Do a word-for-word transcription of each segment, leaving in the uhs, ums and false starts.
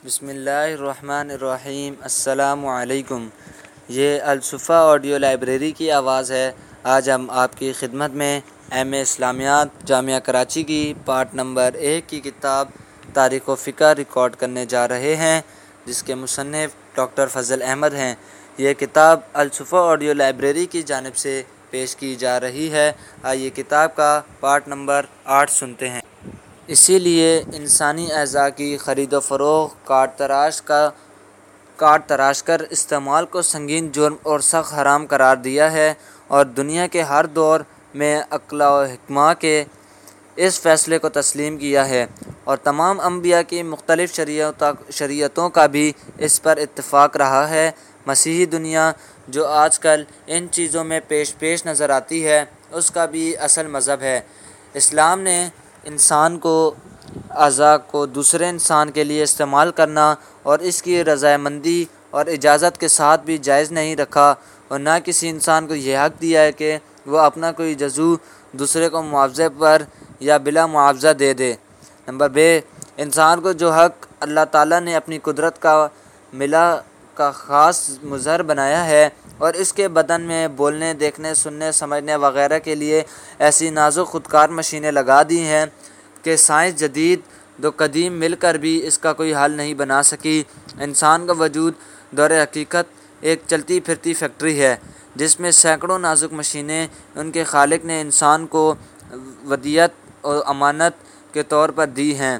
بسم اللہ الرحمن الرحیم۔ السلام علیکم۔ یہ الصفا آڈیو لائبریری کی آواز ہے۔ آج ہم آپ کی خدمت میں ایم اے اسلامیات جامعہ کراچی کی پارٹ نمبر ایک کی کتاب تاریخ و فقہ ریکارڈ کرنے جا رہے ہیں، جس کے مصنف ڈاکٹر فضل احمد ہیں۔ یہ کتاب الصفا آڈیو لائبریری کی جانب سے پیش کی جا رہی ہے۔ آئیے کتاب کا پارٹ نمبر آٹھ سنتے ہیں۔ اسی لیے انسانی اعضاء کی خرید و فروخت کاٹ تراش کا کاٹ تراش کر استعمال کو سنگین جرم اور سخت حرام قرار دیا ہے، اور دنیا کے ہر دور میں عقل و حکمہ کے اس فیصلے کو تسلیم کیا ہے، اور تمام انبیاء کی مختلف شریعتوں کا بھی اس پر اتفاق رہا ہے۔ مسیحی دنیا جو آج کل ان چیزوں میں پیش پیش نظر آتی ہے، اس کا بھی اصل مذہب ہے۔ اسلام نے انسان کو اعضاء کو دوسرے انسان کے لیے استعمال کرنا اور اس کی رضامندی اور اجازت کے ساتھ بھی جائز نہیں رکھا، اور نہ کسی انسان کو یہ حق دیا ہے کہ وہ اپنا کوئی جزو دوسرے کو معاوضے پر یا بلا معاوضہ دے دے۔ نمبر بے، انسان کو جو حق اللہ تعالیٰ نے اپنی قدرت کا ملا کا خاص مظہر بنایا ہے، اور اس کے بدن میں بولنے، دیکھنے، سننے، سمجھنے وغیرہ کے لیے ایسی نازک خودکار مشینیں لگا دی ہیں کہ سائنس جدید دو قدیم مل کر بھی اس کا کوئی حل نہیں بنا سکی۔ انسان کا وجود دور حقیقت ایک چلتی پھرتی فیکٹری ہے، جس میں سینکڑوں نازک مشینیں ان کے خالق نے انسان کو ودیعت اور امانت کے طور پر دی ہیں۔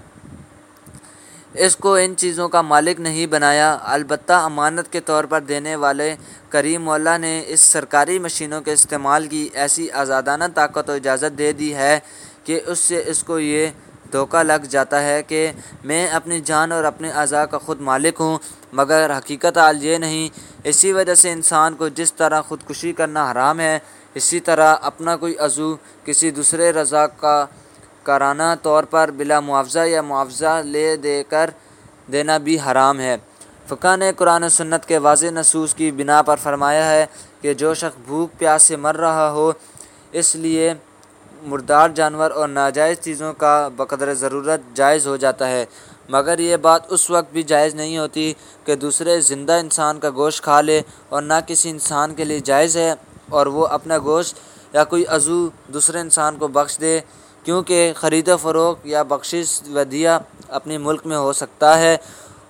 اس کو ان چیزوں کا مالک نہیں بنایا، البتہ امانت کے طور پر دینے والے کریم مولا نے اس سرکاری مشینوں کے استعمال کی ایسی آزادانہ طاقت و اجازت دے دی ہے کہ اس سے اس کو یہ دھوکہ لگ جاتا ہے کہ میں اپنی جان اور اپنے اعضاء کا خود مالک ہوں، مگر حقیقت حال یہ نہیں۔ اسی وجہ سے انسان کو جس طرح خودکشی کرنا حرام ہے، اسی طرح اپنا کوئی عضو کسی دوسرے رضا کا کارانہ طور پر بلا معاوضہ یا معاوضہ لے دے کر دینا بھی حرام ہے۔ فقہ نے قرآن و سنت کے واضح نصوص کی بنا پر فرمایا ہے کہ جو شخص بھوک پیاس سے مر رہا ہو، اس لیے مردار جانور اور ناجائز چیزوں کا بقدر ضرورت جائز ہو جاتا ہے، مگر یہ بات اس وقت بھی جائز نہیں ہوتی کہ دوسرے زندہ انسان کا گوشت کھا لے، اور نہ کسی انسان کے لیے جائز ہے اور وہ اپنا گوشت یا کوئی عضو دوسرے انسان کو بخش دے، کیونکہ خرید و فروخت یا بخشش ودیعہ اپنے ملک میں ہو سکتا ہے،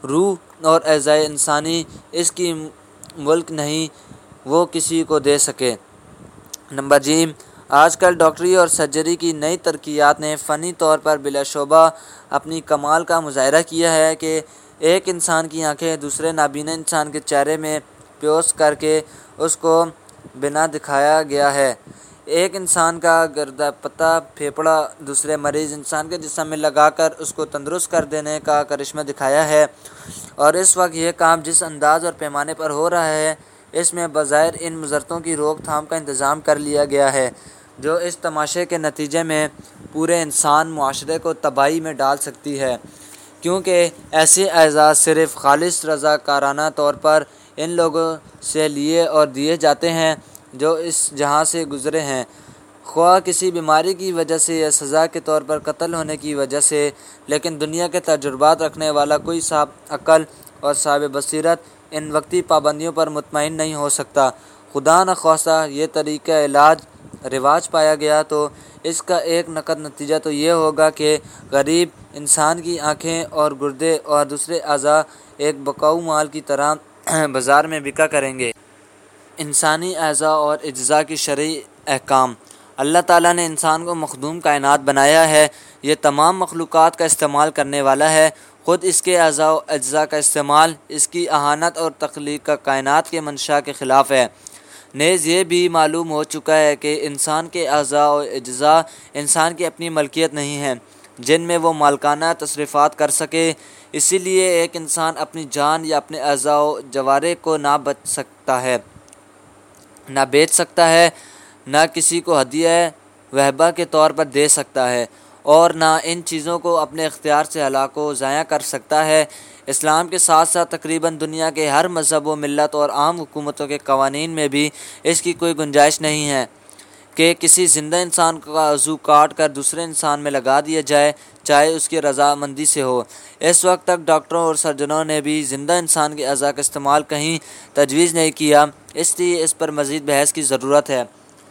روح اور اعضائے انسانی اس کی ملک نہیں وہ کسی کو دے سکے۔ نمبر جیم، آج کل ڈاکٹری اور سرجری کی نئی ترقیات نے فنی طور پر بلا شبہ اپنی کمال کا مظاہرہ کیا ہے کہ ایک انسان کی آنکھیں دوسرے نابینا انسان کے چہرے میں پیوست کر کے اس کو بنا دکھایا گیا ہے۔ ایک انسان کا گردہ پتہ پھیپھڑا دوسرے مریض انسان کے جسم میں لگا کر اس کو تندرست کر دینے کا کرشمہ دکھایا ہے، اور اس وقت یہ کام جس انداز اور پیمانے پر ہو رہا ہے، اس میں بظاہر ان مضروں کی روک تھام کا انتظام کر لیا گیا ہے، جو اس تماشے کے نتیجے میں پورے انسان معاشرے کو تباہی میں ڈال سکتی ہے، کیونکہ ایسے اعضاء صرف خالص رضا کارانہ طور پر ان لوگوں سے لیے اور دیے جاتے ہیں جو اس جہاں سے گزرے ہیں، خواہ کسی بیماری کی وجہ سے یا سزا کے طور پر قتل ہونے کی وجہ سے، لیکن دنیا کے تجربات رکھنے والا کوئی صاحب عقل اور صاحب بصیرت ان وقتی پابندیوں پر مطمئن نہیں ہو سکتا۔ خدا نخواستہ یہ طریقہ علاج رواج پایا گیا تو اس کا ایک نقد نتیجہ تو یہ ہوگا کہ غریب انسان کی آنکھیں اور گردے اور دوسرے اعضاء ایک بکاؤ مال کی طرح بازار میں بکا کریں گے۔ انسانی اعضاء اور اجزاء کی شرعی احکام۔ اللہ تعالیٰ نے انسان کو مخدوم کائنات بنایا ہے، یہ تمام مخلوقات کا استعمال کرنے والا ہے، خود اس کے اعضاء و اجزاء کا استعمال اس کی اہانت اور تخلیق کا کائنات کے منشا کے خلاف ہے۔ نیز یہ بھی معلوم ہو چکا ہے کہ انسان کے اعضاء و اجزاء انسان کی اپنی ملکیت نہیں ہیں جن میں وہ مالکانہ تصرفات کر سکے، اسی لیے ایک انسان اپنی جان یا اپنے اعضاء و جوارح کو نہ بچ سکتا ہے، نہ بیچ سکتا ہے، نہ کسی کو ہدیہ وہبہ کے طور پر دے سکتا ہے، اور نہ ان چیزوں کو اپنے اختیار سے ہلاک و ضائع کر سکتا ہے۔ اسلام کے ساتھ ساتھ تقریباً دنیا کے ہر مذہب و ملت اور عام حکومتوں کے قوانین میں بھی اس کی کوئی گنجائش نہیں ہے کہ کسی زندہ انسان کا عضو کاٹ کر دوسرے انسان میں لگا دیا جائے، چاہے اس کی رضامندی سے ہو۔ اس وقت تک ڈاکٹروں اور سرجنوں نے بھی زندہ انسان کے اعضاء کا استعمال کہیں تجویز نہیں کیا، اس لیے اس پر مزید بحث کی ضرورت ہے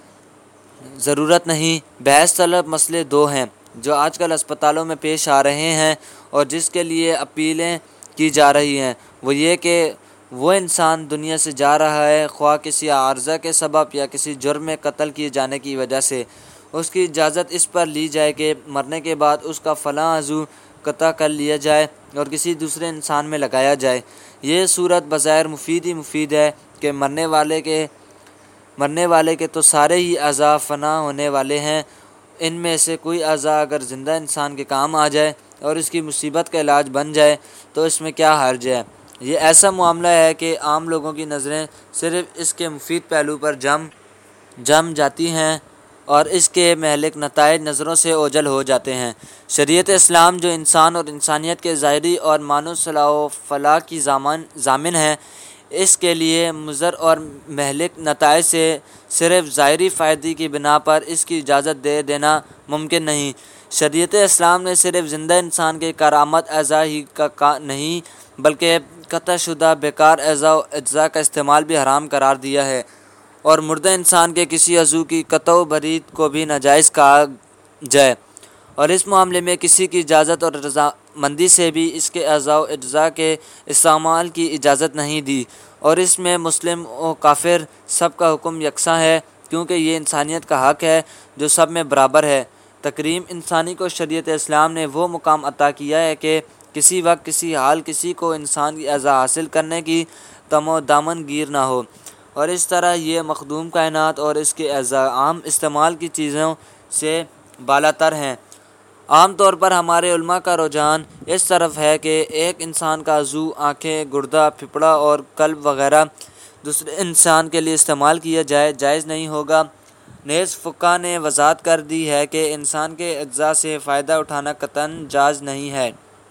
ضرورت نہیں۔ بحث طلب مسئلے دو ہیں جو آج کل اسپتالوں میں پیش آ رہے ہیں اور جس کے لیے اپیلیں کی جا رہی ہیں، وہ یہ کہ وہ انسان دنیا سے جا رہا ہے خواہ کسی عارضہ کے سبب یا کسی جرم میں قتل کیے جانے کی وجہ سے، اس کی اجازت اس پر لی جائے کہ مرنے کے بعد اس کا فلاں عضو قطع کر لیا جائے اور کسی دوسرے انسان میں لگایا جائے۔ یہ صورت بظاہر مفید ہی مفید ہے کہ مرنے والے کے مرنے والے کے تو سارے ہی اعضاء فنا ہونے والے ہیں، ان میں سے کوئی اعضاء اگر زندہ انسان کے کام آ جائے اور اس کی مصیبت کا علاج بن جائے تو اس میں کیا حرج ہے۔ یہ ایسا معاملہ ہے کہ عام لوگوں کی نظریں صرف اس کے مفید پہلو پر جم جم جاتی ہیں اور اس کے مہلک نتائج نظروں سے اوجھل ہو جاتے ہیں۔ شریعت اسلام جو انسان اور انسانیت کے ظاہری اور معنوی صلاح و فلاح کی ضامن ہے، اس کے لیے مضر اور مہلک نتائج سے صرف ظاہری فائدے کی بنا پر اس کی اجازت دے دینا ممکن نہیں۔ شریعت اسلام نے صرف زندہ انسان کے کارآمد اعضاء ہی کا نہیں بلکہ قطع شدہ بیکار اعضاء و اجزاء کا استعمال بھی حرام قرار دیا ہے، اور مردہ انسان کے کسی عضو کی قطع و برید کو بھی ناجائز کہا جائے، اور اس معاملے میں کسی کی اجازت اور رضامندی سے بھی اس کے اعضاء و اجزاء کے استعمال کی اجازت نہیں دی، اور اس میں مسلم و کافر سب کا حکم یکساں ہے، کیونکہ یہ انسانیت کا حق ہے جو سب میں برابر ہے۔ تکریم انسانی کو شریعت اسلام نے وہ مقام عطا کیا ہے کہ کسی وقت کسی حال کسی کو انسان کی اعضاء حاصل کرنے کی تم و دامن گیر نہ ہو، اور اس طرح یہ مخدوم کائنات اور اس کے اعضاء عام استعمال کی چیزوں سے بالاتر ہیں۔ عام طور پر ہمارے علماء کا رجحان اس طرف ہے کہ ایک انسان کا عضو، آنکھیں، گردہ، پھپھڑا اور قلب وغیرہ دوسرے انسان کے لیے استعمال کیا جائے جائز نہیں ہوگا۔ نیز فقہاء نے وضاحت کر دی ہے کہ انسان کے اجزاء سے فائدہ اٹھانا قطعاً جائز نہیں ہے،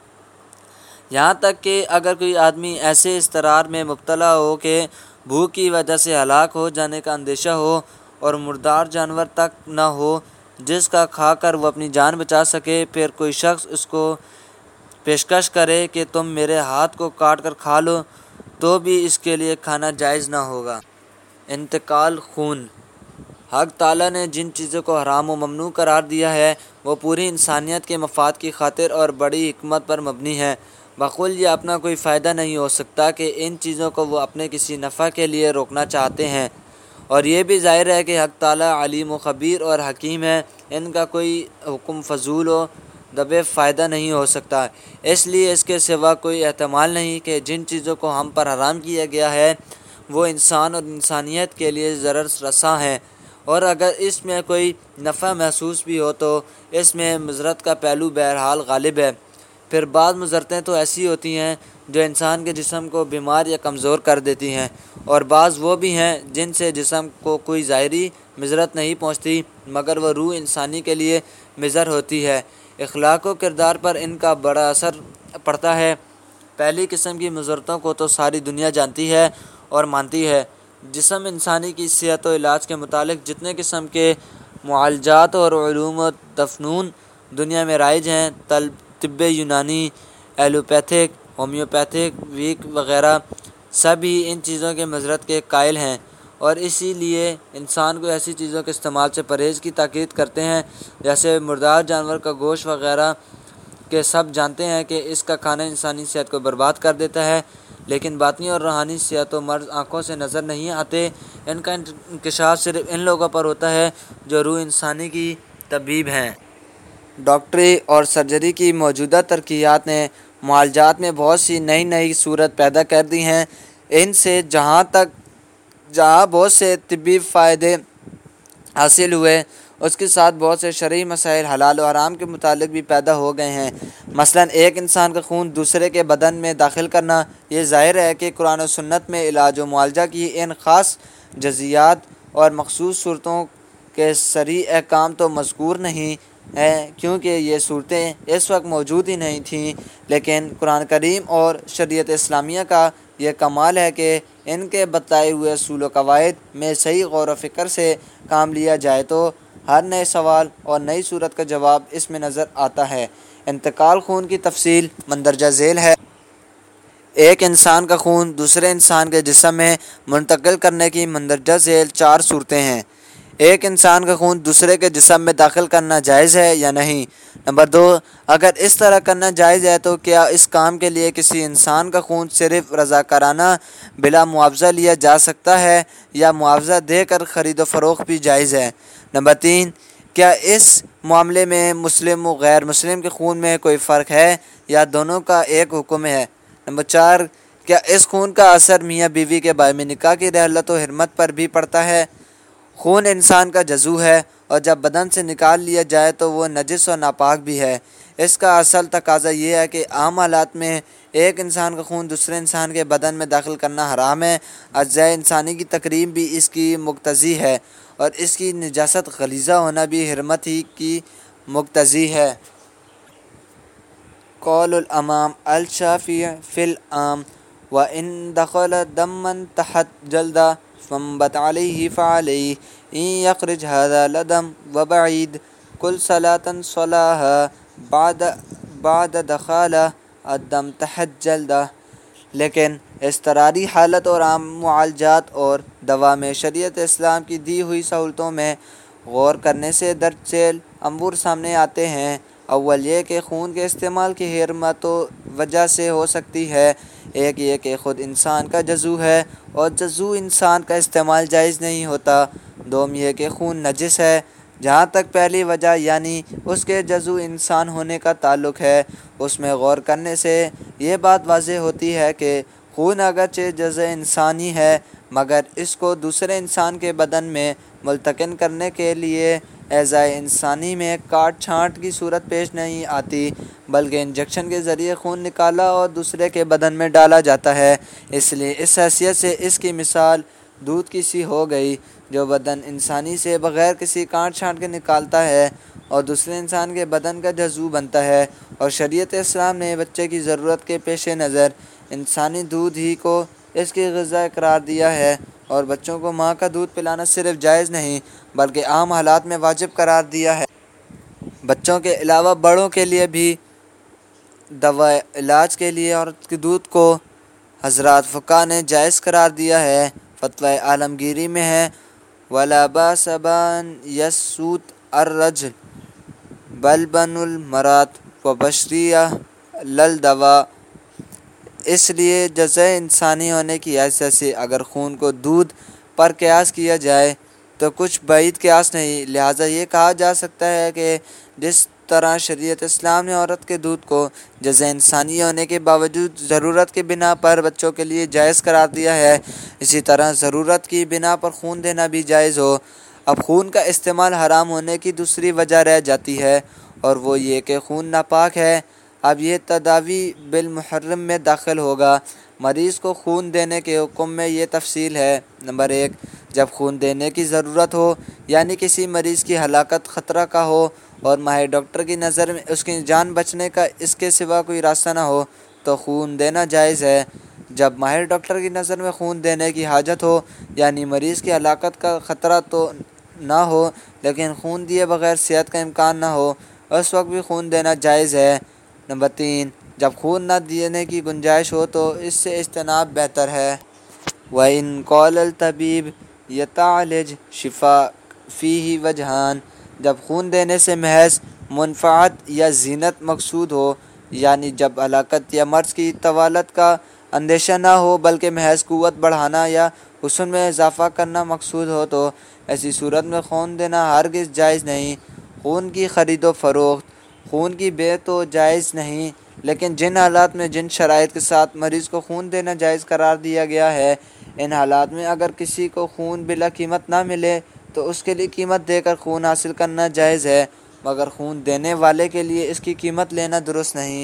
یہاں تک کہ اگر کوئی آدمی ایسے اضطرار میں مبتلا ہو کہ بھوک کی وجہ سے ہلاک ہو جانے کا اندیشہ ہو اور مردار جانور تک نہ ہو جس کا کھا کر وہ اپنی جان بچا سکے، پھر کوئی شخص اس کو پیشکش کرے کہ تم میرے ہاتھ کو کاٹ کر کھا لو، تو بھی اس کے لیے کھانا جائز نہ ہوگا۔ انتقال خون۔ حق تعالیٰ نے جن چیزوں کو حرام و ممنوع قرار دیا ہے وہ پوری انسانیت کے مفاد کی خاطر اور بڑی حکمت پر مبنی ہے۔ بقول یہ اپنا کوئی فائدہ نہیں ہو سکتا کہ ان چیزوں کو وہ اپنے کسی نفع کے لیے روکنا چاہتے ہیں، اور یہ بھی ظاہر ہے کہ حق تعالیٰ علیم و خبیر اور حکیم ہے، ان کا کوئی حکم فضول و دبے فائدہ نہیں ہو سکتا، اس لیے اس کے سوا کوئی احتمال نہیں کہ جن چیزوں کو ہم پر حرام کیا گیا ہے وہ انسان اور انسانیت کے لیے ضرر رساں ہیں، اور اگر اس میں کوئی نفع محسوس بھی ہو تو اس میں مضرت کا پہلو بہرحال غالب ہے۔ پھر بعض مضرتیں تو ایسی ہوتی ہیں جو انسان کے جسم کو بیمار یا کمزور کر دیتی ہیں، اور بعض وہ بھی ہیں جن سے جسم کو کوئی ظاہری مضرت نہیں پہنچتی مگر وہ روح انسانی کے لیے مضر ہوتی ہے۔ اخلاق و کردار پر ان کا بڑا اثر پڑتا ہے۔ پہلی قسم کی مضرتوں کو تو ساری دنیا جانتی ہے اور مانتی ہے۔ جسم انسانی کی صحت و علاج کے متعلق جتنے قسم کے معالجات اور علوم و تفنون دنیا میں رائج ہیں، طب یونانی، ایلوپیتھک، ہومیوپیتھک، ویک وغیرہ، سب ہی ان چیزوں کے مضرت کے قائل ہیں، اور اسی لیے انسان کو ایسی چیزوں کے استعمال سے پرہیز کی تاکید کرتے ہیں جیسے مردار جانور کا گوشت وغیرہ کہ سب جانتے ہیں کہ اس کا کھانا انسانی صحت کو برباد کر دیتا ہے، لیکن باطنی اور روحانی صحت و مرض آنکھوں سے نظر نہیں آتے۔ ان کا انکشاف صرف ان لوگوں پر ہوتا ہے جو روح انسانی کی طبیب ہیں۔ ڈاکٹری اور سرجری کی موجودہ ترقیات نے معالجات میں بہت سی نئی نئی صورت پیدا کر دی ہیں۔ ان سے جہاں تک جہاں بہت سے طبی فائدے حاصل ہوئے، اس کے ساتھ بہت سے شرعی مسائل حلال و حرام کے متعلق بھی پیدا ہو گئے ہیں۔ مثلاً ایک انسان کا خون دوسرے کے بدن میں داخل کرنا، یہ ظاہر ہے کہ قرآن و سنت میں علاج و معالجہ کی ان خاص جزیات اور مخصوص صورتوں کے صریح احکام تو مذکور نہیں ہیں، کیونکہ یہ صورتیں اس وقت موجود ہی نہیں تھیں، لیکن قرآن کریم اور شریعت اسلامیہ کا یہ کمال ہے کہ ان کے بتائے ہوئے اصول و قواعد میں صحیح غور و فکر سے کام لیا جائے تو ہر نئے سوال اور نئی صورت کا جواب اس میں نظر آتا ہے۔ انتقال خون کی تفصیل مندرجہ ذیل ہے۔ ایک انسان کا خون دوسرے انسان کے جسم میں منتقل کرنے کی مندرجہ ذیل چار صورتیں ہیں۔ ایک انسان کا خون دوسرے کے جسم میں داخل کرنا جائز ہے یا نہیں؟ نمبر دو، اگر اس طرح کرنا جائز ہے تو کیا اس کام کے لیے کسی انسان کا خون صرف رضاکارانہ بلا معاوضہ لیا جا سکتا ہے یا معاوضہ دے کر خرید و فروخت بھی جائز ہے؟ نمبر تین، کیا اس معاملے میں مسلم و غیر مسلم کے خون میں کوئی فرق ہے یا دونوں کا ایک حکم ہے؟ نمبر چار، کیا اس خون کا اثر میاں بیوی کے باہمی نکاح کی رحلت و حرمت پر بھی پڑتا ہے؟ خون انسان کا جزو ہے اور جب بدن سے نکال لیا جائے تو وہ نجس اور ناپاک بھی ہے۔ اس کا اصل تقاضا یہ ہے کہ عام حالات میں ایک انسان کا خون دوسرے انسان کے بدن میں داخل کرنا حرام ہے۔ اجزائے انسانی کی تقسیم بھی اس کی مقتضی ہے اور اس کی نجاست غلیظہ ہونا بھی حرمت ہی کی مقتضی ہے۔ قول الامام الشافعی فی العام وَإِن دَخَلَ دَمًّا تَحْتَ جَلْدَةٍ فَانبَتَ عَلَيْهِ فَعَلَيْهِ إِن يَخْرُجْ هَذَا لَدَمٌ وَبَعِيدٌ كُلَّ صَلَاةٍ صَلَاهَا بعد بعد دخل الدم تحت جلدہ۔ لیکن اضطراری حالت اور عام معالجات اور دوا میں شریعت اسلام کی دی ہوئی سہولتوں میں غور کرنے سے درج ذیل امور سامنے آتے ہیں۔ اول یہ کہ خون کے استعمال کی حرمت دو وجہ سے ہو سکتی ہے۔ ایک یہ کہ خود انسان کا جزو ہے اور جزو انسان کا استعمال جائز نہیں ہوتا۔ دوم یہ کہ خون نجس ہے۔ جہاں تک پہلی وجہ یعنی اس کے جزو انسان ہونے کا تعلق ہے، اس میں غور کرنے سے یہ بات واضح ہوتی ہے کہ خون اگرچہ جزء انسانی ہے مگر اس کو دوسرے انسان کے بدن میں ملتقن کرنے کے لیے اعضائے انسانی میں کاٹ چھانٹ کی صورت پیش نہیں آتی، بلکہ انجیکشن کے ذریعے خون نکالا اور دوسرے کے بدن میں ڈالا جاتا ہے۔ اس لیے اس حیثیت سے اس کی مثال دودھ کی سی ہو گئی جو بدن انسانی سے بغیر کسی کاٹ چھانٹ کے نکالتا ہے اور دوسرے انسان کے بدن کا جزو بنتا ہے۔ اور شریعت اسلام نے بچے کی ضرورت کے پیش نظر انسانی دودھ ہی کو اس کی غذا قرار دیا ہے اور بچوں کو ماں کا دودھ پلانا صرف جائز نہیں بلکہ عام حالات میں واجب قرار دیا ہے۔ بچوں کے علاوہ بڑوں کے لیے بھی دوا علاج کے لیے عورت کے دودھ کو حضرات فقہاء نے جائز قرار دیا ہے۔ فتویٰ عالمگیری میں ہے وَلَا بَأْسَ بِأَنْ يَسُوتَ الرَّجُلُ بَلْبَنُ الْمَرْأَةِ وَبَشْرِهَا لَلْدَوَاءِ۔ اس لیے جزء انسانی ہونے کی حیثیت سے اگر خون کو دودھ پر قیاس کیا جائے تو کچھ بعید قیاس نہیں، لہٰذا یہ کہا جا سکتا ہے کہ جس طرح شریعت اسلام نے عورت کے دودھ کو جزء انسانی ہونے کے باوجود ضرورت کی بنا پر بچوں کے لیے جائز قرار دیا ہے، اسی طرح ضرورت کی بنا پر خون دینا بھی جائز ہو۔ اب خون کا استعمال حرام ہونے کی دوسری وجہ رہ جاتی ہے اور وہ یہ کہ خون ناپاک ہے۔ اب یہ تداوی بالمحرم میں داخل ہوگا۔ مریض کو خون دینے کے حکم میں یہ تفصیل ہے۔ نمبر ایک، جب خون دینے کی ضرورت ہو یعنی کسی مریض کی ہلاکت خطرہ کا ہو اور ماہر ڈاکٹر کی نظر میں اس کی جان بچنے کا اس کے سوا کوئی راستہ نہ ہو تو خون دینا جائز ہے۔ جب ماہر ڈاکٹر کی نظر میں خون دینے کی حاجت ہو یعنی مریض کی ہلاکت کا خطرہ تو نہ ہو لیکن خون دیے بغیر صحت کا امکان نہ ہو، اس وقت بھی خون دینا جائز ہے۔ نمبر تین، جب خون نہ دینے کی گنجائش ہو تو اس سے اجتناب بہتر ہے۔ وَإِن قَالَ الطَّبِيبُ يَتَعَالَجُ شِفَاءً فِيهِ وَجْهَانِ۔ جب خون دینے سے محض منفعت یا زینت مقصود ہو یعنی جب ہلاکت یا مرض کی طوالت کا اندیشہ نہ ہو بلکہ محض قوت بڑھانا یا حسن میں اضافہ کرنا مقصود ہو تو ایسی صورت میں خون دینا ہرگز جائز نہیں۔ خون کی خرید و فروخت، خون کی بے تو جائز نہیں، لیکن جن حالات میں جن شرائط کے ساتھ مریض کو خون دینا جائز قرار دیا گیا ہے، ان حالات میں اگر کسی کو خون بلا قیمت نہ ملے تو اس کے لیے قیمت دے کر خون حاصل کرنا جائز ہے، مگر خون دینے والے کے لیے اس کی قیمت لینا درست نہیں۔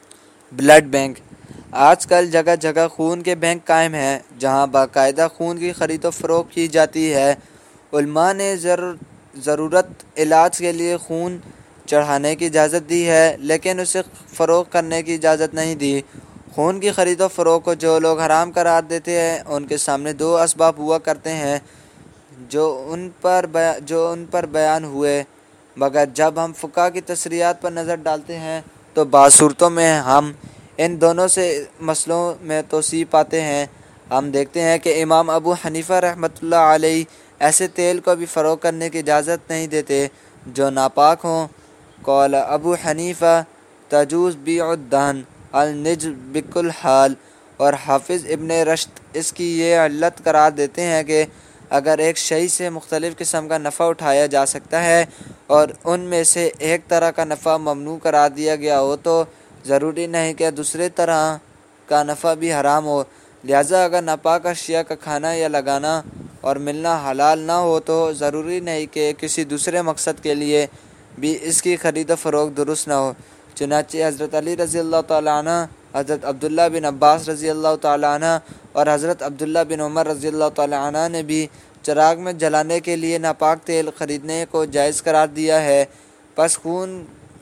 بلڈ بینک، آج کل جگہ جگہ خون کے بینک قائم ہیں جہاں باقاعدہ خون کی خرید و فروخت کی جاتی ہے۔ علماء نے ضرورت علاج کے لیے خون چڑھانے کی اجازت دی ہے لیکن اسے فروخت کرنے کی اجازت نہیں دی۔ خون کی خرید و فروخت کو جو لوگ حرام قرار دیتے ہیں ان کے سامنے دو اسباب ہوا کرتے ہیں جو ان پر جو ان پر بیان ہوئے، مگر جب ہم فقہ کی تصریحات پر نظر ڈالتے ہیں تو بعض صورتوں میں ہم ان دونوں سے مسئلوں میں توسیع پاتے ہیں۔ ہم دیکھتے ہیں کہ امام ابو حنیفہ رحمۃ اللہ علیہ ایسے تیل کو بھی فروخت کرنے کی اجازت نہیں دیتے جو ناپاک ہوں۔ قول ابو حنیفہ تجوز بیع الدہن النجس بکل حال، اور حافظ ابن رشد اس کی یہ علت قرار دیتے ہیں کہ اگر ایک شے سے مختلف قسم کا نفع اٹھایا جا سکتا ہے اور ان میں سے ایک طرح کا نفع ممنوع قرار دیا گیا ہو تو ضروری نہیں کہ دوسرے طرح کا نفع بھی حرام ہو، لہذا اگر ناپاک اشیاء کا کھانا یا لگانا اور ملنا حلال نہ ہو تو ضروری نہیں کہ کسی دوسرے مقصد کے لیے بھی اس کی خرید و فروخت درست نہ ہو۔ چنانچہ حضرت علی رضی اللہ تعالیٰ عنہ، حضرت عبداللہ بن عباس رضی اللہ تعالیٰ عنہ اور حضرت عبداللہ بن عمر رضی اللہ تعالیٰ عنہ نے بھی چراغ میں جلانے کے لیے ناپاک تیل خریدنے کو جائز قرار دیا ہے۔ پس خون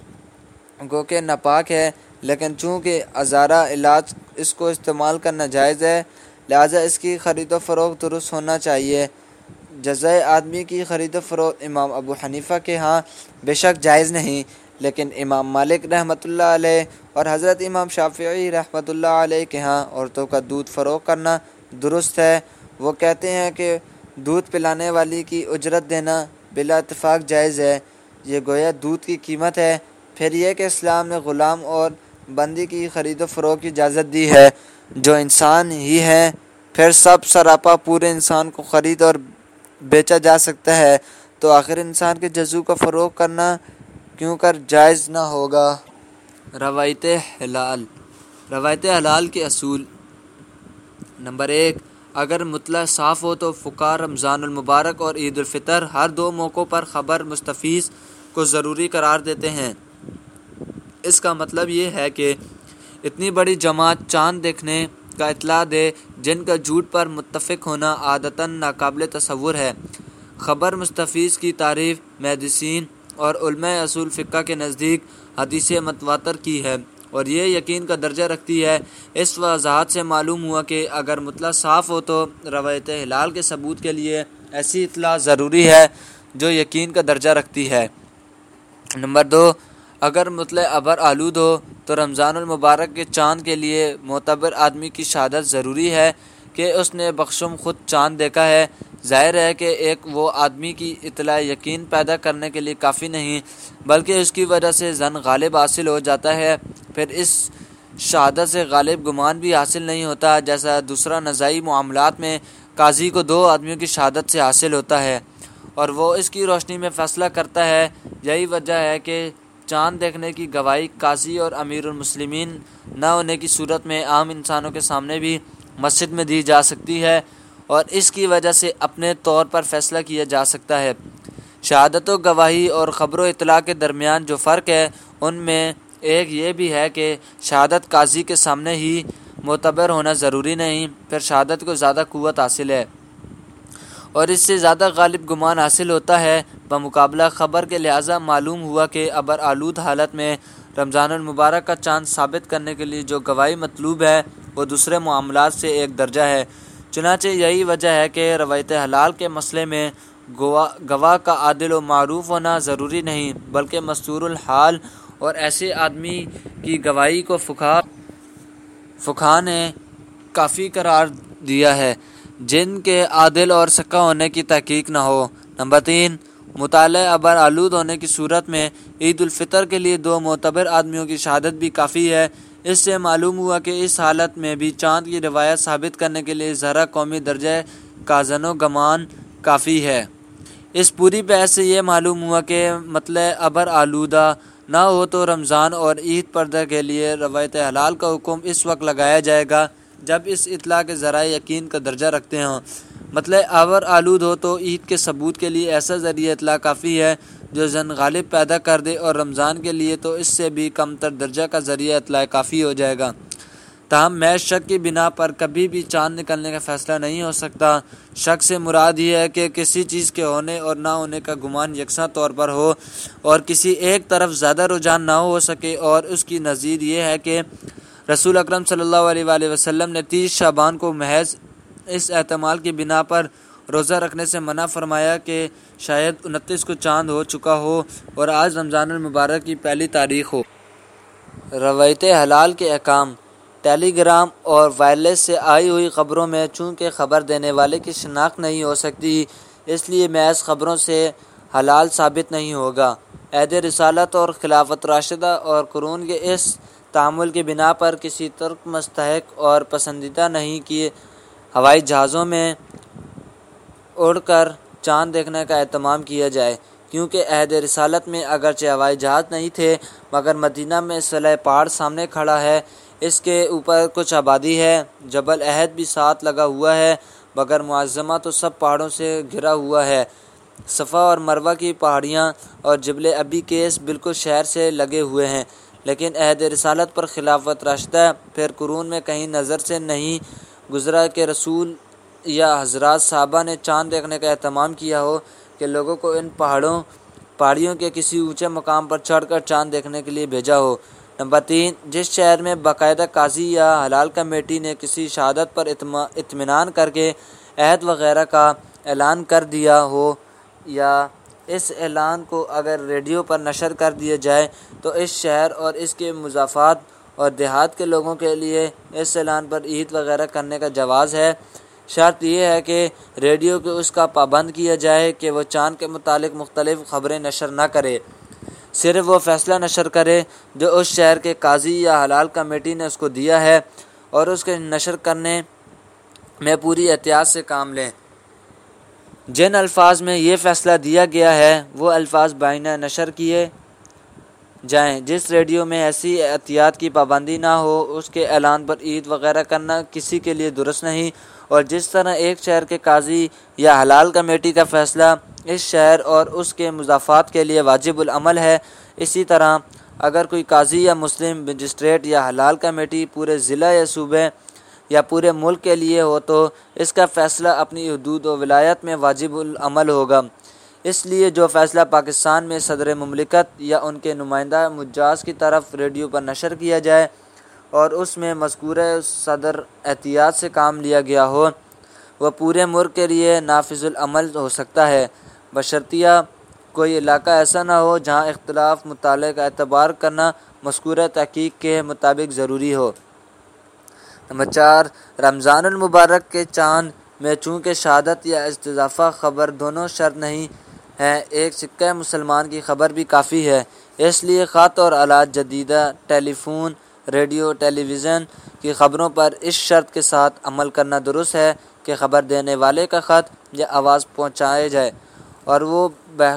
گو کہ ناپاک ہے، لیکن چونکہ عذارہ علاج اس کو استعمال کرنا جائز ہے، لہذا اس کی خرید و فروخت درست ہونا چاہیے۔ جزائے آدمی کی خرید و فروخت امام ابو حنیفہ کے ہاں بے شک جائز نہیں، لیکن امام مالک رحمۃ اللہ علیہ اور حضرت امام شافعی رحمۃ اللہ علیہ کے ہاں عورتوں کا دودھ فروخت کرنا درست ہے۔ وہ کہتے ہیں کہ دودھ پلانے والی کی اجرت دینا بلا اتفاق جائز ہے، یہ گویا دودھ کی قیمت ہے۔ پھر یہ کہ اسلام نے غلام اور بندی کی خرید و فروخت کی اجازت دی ہے جو انسان ہی ہے، پھر سب سراپا پورے انسان کو خرید اور بیچا جا سکتا ہے، تو آخر انسان کے جزو کا فروخت کرنا کیوں کر جائز نہ ہوگا۔ روایت حلال روایت حلال کے اصول: نمبر ایک، اگر مطلع صاف ہو تو فقہا رمضان المبارک اور عید الفطر ہر دو موقعوں پر خبر مستفیض کو ضروری قرار دیتے ہیں۔ اس کا مطلب یہ ہے کہ اتنی بڑی جماعت چاند دیکھنے کا اطلاع دے جن کا جھوٹ پر متفق ہونا عادتاً ناقابل تصور ہے۔ خبر مستفیض کی تعریف محدثین اور علماء اصول فقہ کے نزدیک حدیث متواتر کی ہے اور یہ یقین کا درجہ رکھتی ہے۔ اس وضاحت سے معلوم ہوا کہ اگر مطلع صاف ہو تو روایت ہلال کے ثبوت کے لیے ایسی اطلاع ضروری ہے جو یقین کا درجہ رکھتی ہے۔ نمبر دو، اگر مطلع ابر آلود ہو تو رمضان المبارک کے چاند کے لیے معتبر آدمی کی شہادت ضروری ہے کہ اس نے بخشم خود چاند دیکھا ہے۔ ظاہر ہے کہ ایک وہ آدمی کی اطلاع یقین پیدا کرنے کے لیے کافی نہیں بلکہ اس کی وجہ سے ظن غالب حاصل ہو جاتا ہے، پھر اس شہادت سے غالب گمان بھی حاصل نہیں ہوتا، جیسا دوسرا نزاعی معاملات میں قاضی کو دو آدمیوں کی شہادت سے حاصل ہوتا ہے اور وہ اس کی روشنی میں فیصلہ کرتا ہے۔ یہی وجہ ہے کہ چاند دیکھنے کی گواہی قاضی اور امیر المسلمین نہ ہونے کی صورت میں عام انسانوں کے سامنے بھی مسجد میں دی جا سکتی ہے اور اس کی وجہ سے اپنے طور پر فیصلہ کیا جا سکتا ہے۔ شہادت و گواہی اور خبر و اطلاع کے درمیان جو فرق ہے ان میں ایک یہ بھی ہے کہ شہادت قاضی کے سامنے ہی معتبر ہونا ضروری نہیں، پھر شہادت کو زیادہ قوت حاصل ہے اور اس سے زیادہ غالب گمان حاصل ہوتا ہے بمقابلہ خبر کے، لہٰذا معلوم ہوا کہ ابر آلود حالت میں رمضان المبارک کا چاند ثابت کرنے کے لیے جو گواہی مطلوب ہے وہ دوسرے معاملات سے ایک درجہ ہے۔ چنانچہ یہی وجہ ہے کہ روایت حلال کے مسئلے میں گواہ گواہ کا عادل و معروف ہونا ضروری نہیں بلکہ مستور الحال اور ایسے آدمی کی گواہی کو فقہا فقہا نے کافی قرار دیا ہے جن کے عادل اور سکہ ہونے کی تحقیق نہ ہو۔ نمبر تین، مطالعہ ابر آلود ہونے کی صورت میں عید الفطر کے لیے دو معتبر آدمیوں کی شہادت بھی کافی ہے۔ اس سے معلوم ہوا کہ اس حالت میں بھی چاند کی روایت ثابت کرنے کے لیے ذرا قومی درجہ کا ظن و گمان کافی ہے۔ اس پوری بحث سے یہ معلوم ہوا کہ مطلع ابر آلودہ نہ ہو تو رمضان اور عید پردہ کے لیے روایت حلال کا حکم اس وقت لگایا جائے گا جب اس اطلاع کے ذرائع یقین کا درجہ رکھتے ہوں۔ مطلع ابر آلود ہو تو عید کے ثبوت کے لیے ایسا ذریعہ اطلاع کافی ہے جو ظن غالب پیدا کر دے، اور رمضان کے لیے تو اس سے بھی کم تر درجہ کا ذریعہ اطلاع کافی ہو جائے گا۔ تاہم محض شک کی بنا پر کبھی بھی چاند نکلنے کا فیصلہ نہیں ہو سکتا۔ شک سے مراد یہ ہے کہ کسی چیز کے ہونے اور نہ ہونے کا گمان یکساں طور پر ہو اور کسی ایک طرف زیادہ رجحان نہ ہو سکے، اور اس کی نظیر یہ ہے کہ رسول اکرم صلی اللہ علیہ وآلہ وسلم نے تیس شعبان کو محض اس احتمال کی بنا پر روزہ رکھنے سے منع فرمایا کہ شاید انتیس کو چاند ہو چکا ہو اور آج رمضان المبارک کی پہلی تاریخ ہو۔ روایت حلال کے احکام۔ ٹیلی گرام اور وائرلیس سے آئی ہوئی خبروں میں چونکہ خبر دینے والے کی شناخت نہیں ہو سکتی، اس لیے محض خبروں سے حلال ثابت نہیں ہوگا۔ عہد رسالت اور خلافت راشدہ اور قرون کے اس تعامل کی بنا پر کسی ترک مستحق اور پسندیدہ نہیں کہ ہوائی جہازوں میں اڑ کر چاند دیکھنے کا اہتمام کیا جائے، کیونکہ عہد رسالت میں اگرچہ ہوائی جہاز نہیں تھے مگر مدینہ میں صلہ پہاڑ سامنے کھڑا ہے، اس کے اوپر کچھ آبادی ہے، جبل احد بھی ساتھ لگا ہوا ہے، مگر معظمہ تو سب پہاڑوں سے گھرا ہوا ہے۔ صفا اور مروہ کی پہاڑیاں اور جبل ابی قیس بالکل شہر سے لگے ہوئے ہیں، لیکن عہد رسالت پر خلافت راشدہ پھر قرون میں کہیں نظر سے نہیں گزرا کہ رسول یا حضرات صحابہ نے چاند دیکھنے کا اہتمام کیا ہو کہ لوگوں کو ان پہاڑوں پہاڑیوں کے کسی اونچے مقام پر چڑھ کر چاند دیکھنے کے لیے بھیجا ہو۔ نمبر تین، جس شہر میں باقاعدہ قاضی یا حلال کمیٹی نے کسی شہادت پر اطمینان کر کے عہد وغیرہ کا اعلان کر دیا ہو، یا اس اعلان کو اگر ریڈیو پر نشر کر دیا جائے تو اس شہر اور اس کے مضافات اور دیہات کے لوگوں کے لیے اس اعلان پر عید وغیرہ کرنے کا جواز ہے۔ شرط یہ ہے کہ ریڈیو کو اس کا پابند کیا جائے کہ وہ چاند کے متعلق مختلف خبریں نشر نہ کرے، صرف وہ فیصلہ نشر کرے جو اس شہر کے قاضی یا حلال کمیٹی نے اس کو دیا ہے، اور اس کے نشر کرنے میں پوری احتیاط سے کام لیں۔ جن الفاظ میں یہ فیصلہ دیا گیا ہے وہ الفاظ بائنہ نشر کیے جائیں۔ جس ریڈیو میں ایسی احتیاط کی پابندی نہ ہو اس کے اعلان پر عید وغیرہ کرنا کسی کے لیے درست نہیں، اور جس طرح ایک شہر کے قاضی یا حلال کمیٹی کا فیصلہ اس شہر اور اس کے مضافات کے لیے واجب العمل ہے، اسی طرح اگر کوئی قاضی یا مسلم مجسٹریٹ یا حلال کمیٹی پورے ضلع یا صوبے یا پورے ملک کے لیے ہو تو اس کا فیصلہ اپنی حدود و ولایت میں واجب العمل ہوگا۔ اس لیے جو فیصلہ پاکستان میں صدر مملکت یا ان کے نمائندہ مجاز کی طرف ریڈیو پر نشر کیا جائے اور اس میں مذکورہ صدر احتیاط سے کام لیا گیا ہو، وہ پورے ملک کے لیے نافذ العمل ہو سکتا ہے، بشرطیہ کوئی علاقہ ایسا نہ ہو جہاں اختلاف مطالعے کا اعتبار کرنا مذکورہ تحقیق کے مطابق ضروری ہو۔ نمبر چار، رمضان المبارک کے چاند میں چونکہ شہادت یا استضافہ خبر دونوں شرط نہیں ہے، ایک سکہ مسلمان کی خبر بھی کافی ہے، اس لیے خط اور آلات جدیدہ telephone, radio, television کی خبروں پر اس شرط کے ساتھ عمل کرنا درست ہے کہ خبر دینے والے کا خط یا آواز پہنچائے جائے اور وہ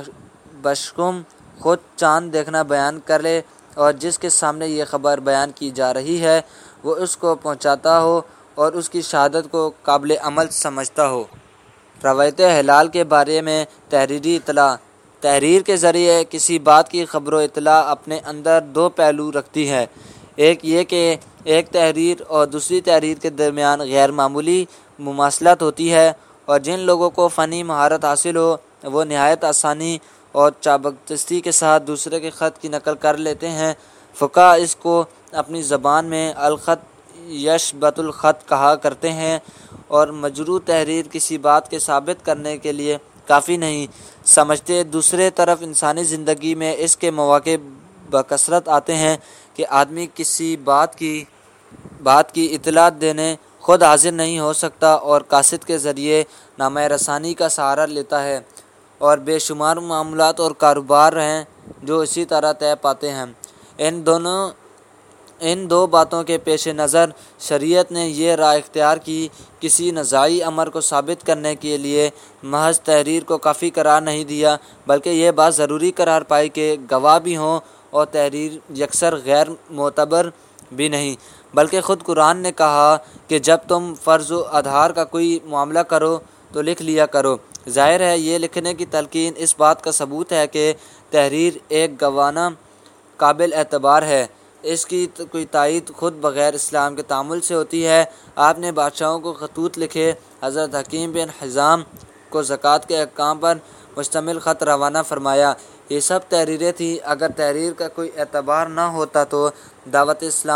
بشکم خود چاند دیکھنا بیان کرے، اور جس کے سامنے یہ خبر بیان کی جا رہی ہے وہ اس کو پہنچاتا ہو اور اس کی شہادت کو قابل عمل سمجھتا ہو۔ روایت ہلال کے بارے میں تحریری اطلاع۔ تحریر کے ذریعے کسی بات کی خبر و اطلاع اپنے اندر دو پہلو رکھتی ہے، ایک یہ کہ ایک تحریر اور دوسری تحریر کے درمیان غیر معمولی مماثلت ہوتی ہے، اور جن لوگوں کو فنی مہارت حاصل ہو وہ نہایت آسانی اور چابکدستی کے ساتھ دوسرے کے خط کی نقل کر لیتے ہیں۔ فقہا اس کو اپنی زبان میں الخط یشبۃ الخط کہا کرتے ہیں، اور مجروح تحریر کسی بات کے ثابت کرنے کے لیے کافی نہیں سمجھتے۔ دوسرے طرف انسانی زندگی میں اس کے مواقع بکثرت آتے ہیں کہ آدمی کسی بات کی بات کی اطلاع دینے خود حاضر نہیں ہو سکتا اور قاصد کے ذریعے نامہ رسانی کا سہارا لیتا ہے، اور بے شمار معاملات اور کاروبار ہیں جو اسی طرح طے پاتے ہیں۔ ان دونوں ان دو باتوں کے پیش نظر شریعت نے یہ راہ اختیار کی، کسی نزاعی امر کو ثابت کرنے کے لیے محض تحریر کو کافی قرار نہیں دیا، بلکہ یہ بات ضروری قرار پائی کہ گواہ بھی ہوں، اور تحریر یکسر غیر معتبر بھی نہیں، بلکہ خود قرآن نے کہا کہ جب تم فرض و اظہار کا کوئی معاملہ کرو تو لکھ لیا کرو۔ ظاہر ہے یہ لکھنے کی تلقین اس بات کا ثبوت ہے کہ تحریر ایک گوانہ قابل اعتبار ہے، اس کی کوئی تائید خود بغیر اسلام کے تعامل سے ہوتی ہے۔ آپ نے بادشاہوں کو خطوط لکھے، حضرت حکیم بن حزام کو زکوٰۃ کے احکام پر مشتمل خط روانہ فرمایا، یہ سب تحریریں تھیں۔ اگر تحریر کا کوئی اعتبار نہ ہوتا تو دعوت اسلام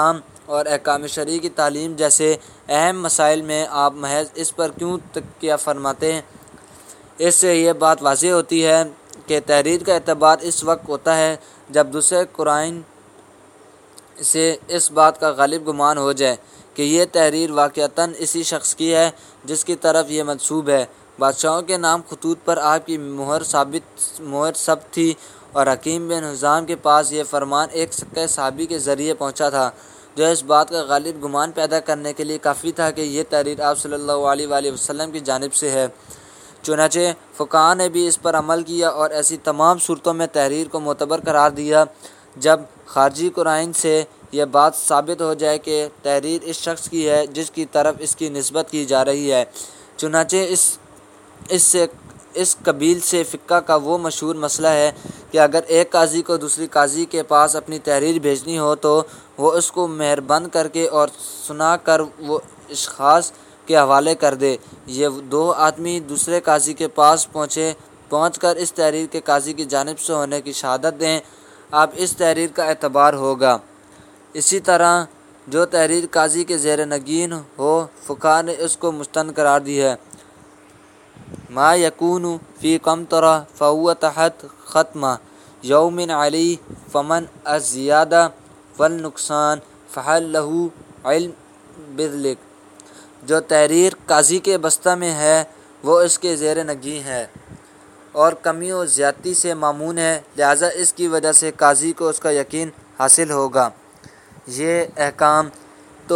اور احکام شرعی کی تعلیم جیسے اہم مسائل میں آپ محض اس پر کیوں تکیہ فرماتے ہیں؟ اس سے یہ بات واضح ہوتی ہے کہ تحریر کا اعتبار اس وقت ہوتا ہے جب دوسرے قرائن سے اس بات کا غالب گمان ہو جائے کہ یہ تحریر واقعتاً اسی شخص کی ہے جس کی طرف یہ منسوب ہے۔ بادشاہوں کے نام خطوط پر آپ کی مہر ثابت مہر ثبت تھی اور حکیم بن حزام کے پاس یہ فرمان ایک سکہ صحابی کے ذریعے پہنچا تھا جو اس بات کا غالب گمان پیدا کرنے کے لیے کافی تھا کہ یہ تحریر آپ صلی اللہ علیہ وآلہ وسلم کی جانب سے ہے۔ چنانچہ فقہاء نے بھی اس پر عمل کیا اور ایسی تمام صورتوں میں تحریر کو معتبر قرار دیا جب خارجی قرائن سے یہ بات ثابت ہو جائے کہ تحریر اس شخص کی ہے جس کی طرف اس کی نسبت کی جا رہی ہے۔ چنانچہ اس اس سے اس قبیل سے فقہ کا وہ مشہور مسئلہ ہے کہ اگر ایک قاضی کو دوسری قاضی کے پاس اپنی تحریر بھیجنی ہو تو وہ اس کو مہر بند کر کے اور سنا کر وہ اشخاص کے حوالے کر دے۔ یہ دو آدمی دوسرے قاضی کے پاس پہنچے پہنچ کر اس تحریر کے قاضی کی جانب سے ہونے کی شہادت دیں، اب اس تحریر کا اعتبار ہوگا۔ اسی طرح جو تحریر قاضی کے زیر نگین ہو فقہاء نے اس کو مستند قرار دی ہے۔ ما یکون فی قمطرہ فہو تحت ختمہ یوم علی فمن الزیادہ والنقصان فحل لہ علم بذلک۔ جو تحریر قاضی کے بستہ میں ہے وہ اس کے زیر نگین ہے اور کمی و زیادتی سے مامون ہے، لہٰذا اس کی وجہ سے قاضی کو اس کا یقین حاصل ہوگا۔ یہ احکام تو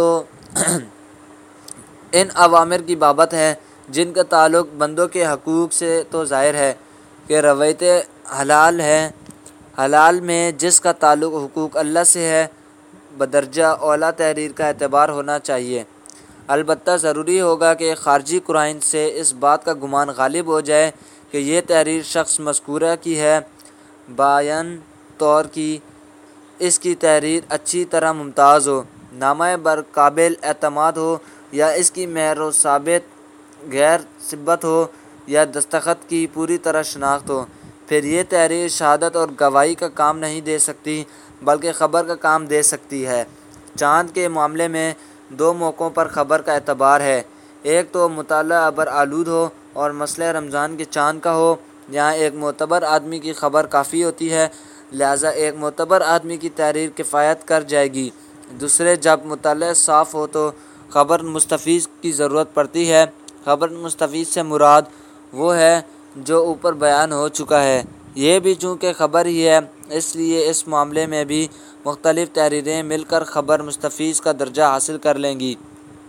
ان اوامر کی بابت ہیں جن کا تعلق بندوں کے حقوق سے تو ظاہر ہے کہ روایت حلال ہے، حلال میں جس کا تعلق حقوق اللہ سے ہے بدرجہ اولیٰ تحریر کا اعتبار ہونا چاہیے۔ البتہ ضروری ہوگا کہ خارجی قرائن سے اس بات کا گمان غالب ہو جائے کہ یہ تحریر شخص مذکورہ کی ہے، بعین طور کی اس کی تحریر اچھی طرح ممتاز ہو، نامہ بر قابل اعتماد ہو یا اس کی مہر و ثابت غیر ثبت ہو یا دستخط کی پوری طرح شناخت ہو، پھر یہ تحریر شہادت اور گواہی کا کام نہیں دے سکتی بلکہ خبر کا کام دے سکتی ہے۔ چاند کے معاملے میں دو موقعوں پر خبر کا اعتبار ہے، ایک تو مطلع ابر آلود ہو اور مسئلہ رمضان کے چاند کا ہو، یہاں ایک معتبر آدمی کی خبر کافی ہوتی ہے لہٰذا ایک معتبر آدمی کی تحریر کفایت کر جائے گی۔ دوسرے جب مطلع صاف ہو تو خبر مستفیض کی ضرورت پڑتی ہے۔ خبر مستفیض سے مراد وہ ہے جو اوپر بیان ہو چکا ہے، یہ بھی چونکہ خبر ہی ہے اس لیے اس معاملے میں بھی مختلف تحریریں مل کر خبر مستفیض کا درجہ حاصل کر لیں گی۔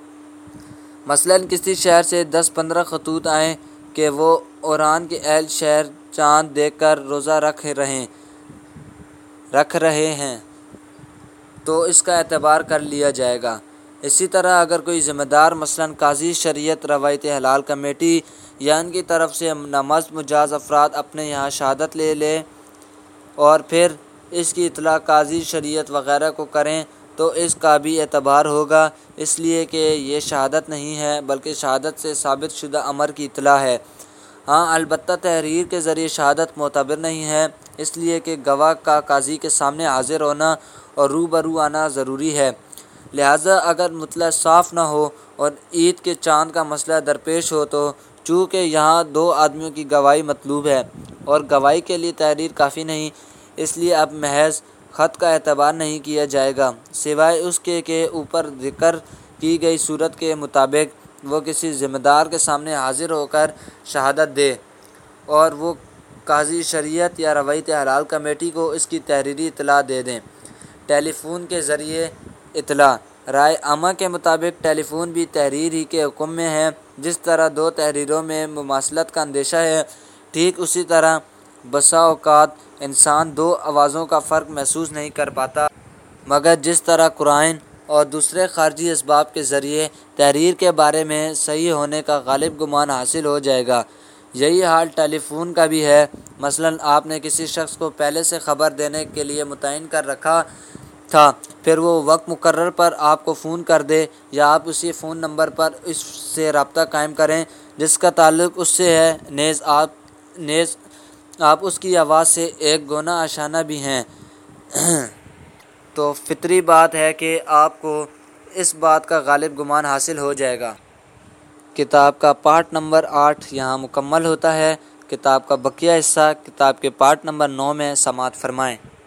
مثلاً کسی شہر سے دس پندرہ خطوط آئیں کہ وہ اوران کے اہل شہر چاند دیکھ کر روزہ رکھ رہے رکھ رہے ہیں تو اس کا اعتبار کر لیا جائے گا۔ اسی طرح اگر کوئی ذمہ دار مثلاً قاضی شریعت روایت حلال کمیٹی یا ان کی طرف سے نامزد مجاز افراد اپنے یہاں شہادت لے لے اور پھر اس کی اطلاع قاضی شریعت وغیرہ کو کریں تو اس کا بھی اعتبار ہوگا، اس لیے کہ یہ شہادت نہیں ہے بلکہ شہادت سے ثابت شدہ امر کی اطلاع ہے۔ ہاں البتہ تحریر کے ذریعے شہادت معتبر نہیں ہے اس لیے کہ گواہ کا قاضی کے سامنے حاضر ہونا اور روبرو آنا ضروری ہے، لہٰذا اگر مطلع صاف نہ ہو اور عید کے چاند کا مسئلہ درپیش ہو تو چونکہ یہاں دو آدمیوں کی گواہی مطلوب ہے اور گواہی کے لیے تحریر کافی نہیں، اس لیے اب محض خط کا اعتبار نہیں کیا جائے گا سوائے اس کے کہ اوپر ذکر کی گئی صورت کے مطابق وہ کسی ذمہ دار کے سامنے حاضر ہو کر شہادت دے اور وہ قاضی شریعت یا روایت حلال کمیٹی کو اس کی تحریری اطلاع دے دیں۔ ٹیلی فون کے ذریعے اطلاع رائے عامہ کے مطابق ٹیلی فون بھی تحریر ہی کے حکم میں ہے۔ جس طرح دو تحریروں میں مماثلت کا اندیشہ ہے ٹھیک اسی طرح بسا اوقات انسان دو آوازوں کا فرق محسوس نہیں کر پاتا مگر جس طرح قرائن اور دوسرے خارجی اسباب کے ذریعے تحریر کے بارے میں صحیح ہونے کا غالب گمان حاصل ہو جائے گا، یہی حال ٹیلی فون کا بھی ہے۔ مثلاً آپ نے کسی شخص کو پہلے سے خبر دینے کے لیے متعین کر رکھا تھا، پھر وہ وقت مقرر پر آپ کو فون کر دے یا آپ اسی فون نمبر پر اس سے رابطہ قائم کریں جس کا تعلق اس سے ہے، نیز آپ نیز آپ اس کی آواز سے ایک گونا آشنا بھی ہیں تو فطری بات ہے کہ آپ کو اس بات کا غالب گمان حاصل ہو جائے گا۔ کتاب کا پارٹ نمبر آٹھ یہاں مکمل ہوتا ہے۔ کتاب کا بقیہ حصہ کتاب کے پارٹ نمبر نو میں سماعت فرمائیں۔